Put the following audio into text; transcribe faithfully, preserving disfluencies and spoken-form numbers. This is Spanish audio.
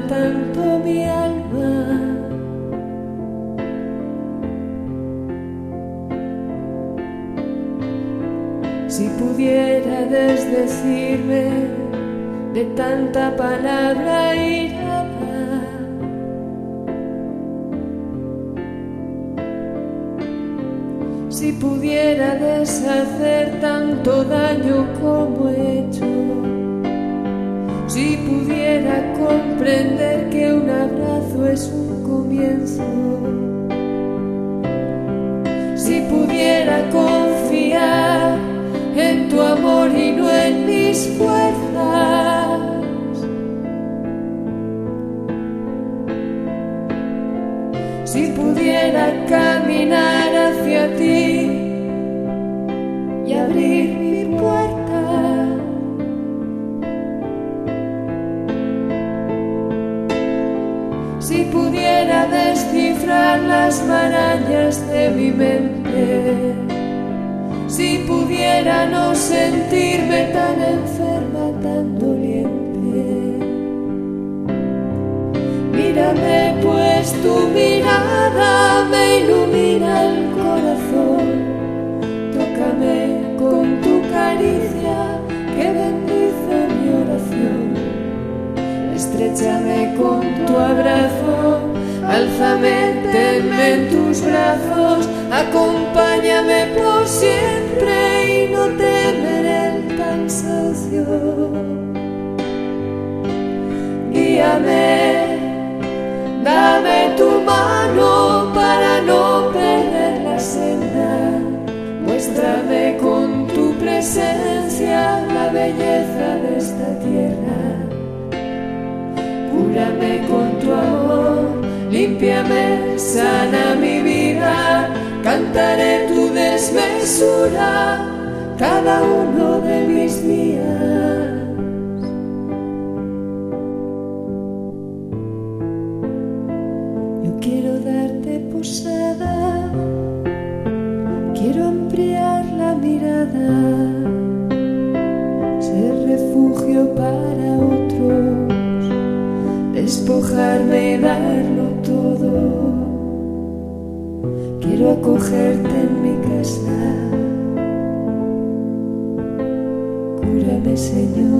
tanto mi alma. Si pudieras desdecirme de tanta palabra irada, si pudiera deshacer tanto daño como he hecho, si pudiera comprender que un abrazo es un comienzo, si pudiera confiar en tu amor y no en mis fuerzas, si pudiera caminar hacia ti y abrir mi puerta, si pudiera descifrar las marañas de mi mente, si pudiera no sentirme tan enferma, tan doliente. Mírame, pues tu mirada me ilumina el corazón. Tócame con tu caricia que bendice mi oración. Estréchame con tu abrazo, álzame, tenme en tus brazos, acompáñame por siempre y no temeré el cansancio. Guíame, dame tu mano para no perder la senda, muéstrame con tu presencia la belleza de esta tierra. Cúrame con tu amor, límpiame, sana mi vida, cantaré tu desmesura cada uno de mis días. Yo quiero darte posada, quiero ampliar la mirada, ser refugio para otros, despojarme y darlo todo. Quiero acogerte en mi casa. Cúrame, Señor.